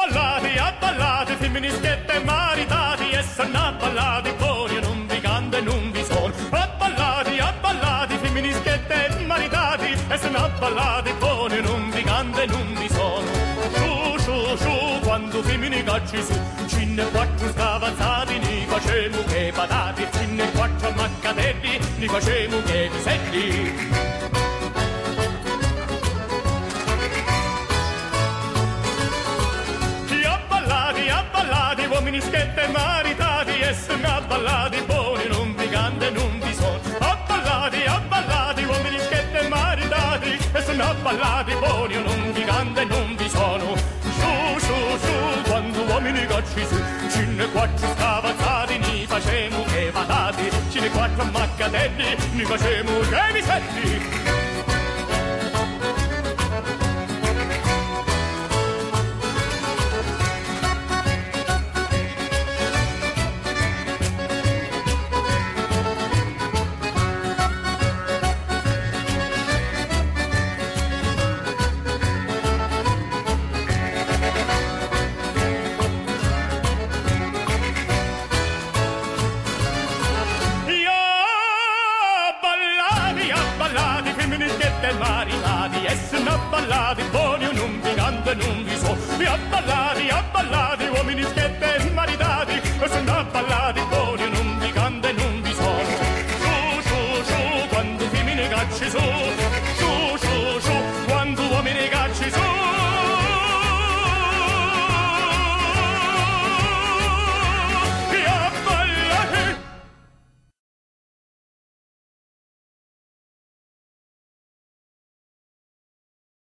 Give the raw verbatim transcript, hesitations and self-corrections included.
Abballati, abballati, femministette maritati, e sono abballati buoni, non vi canto e non vi sono. Abballati, abballati, femministette maritati, e sono abballati buoni, non vi canto e non vi sono. Su, su, su, quando femmini cacci su, cinne quattro scavazzati, ni facemo che patati, cinne quattro maccadelli, ni facemo che piselli. Uomini schette maritati e sono abballati buoni, non vi canto e non vi sono. Abballati, abballati, uomini schette maritati e sono abballati buoni, non vi canto e non vi sono. Su, su, su, quando uomini cacci su, cinne quattro scavazzati, ni facemo che patati, cinne quattro maccadelli, ni facemo che piselli. Maritati e sono abballati buoni, non vi canto e non vi so. Vi abballati, abballati, uomini schette maritati e sono abballati buoni, non vi canto e non vi sono. Su, su, su, quando femmine cacci su,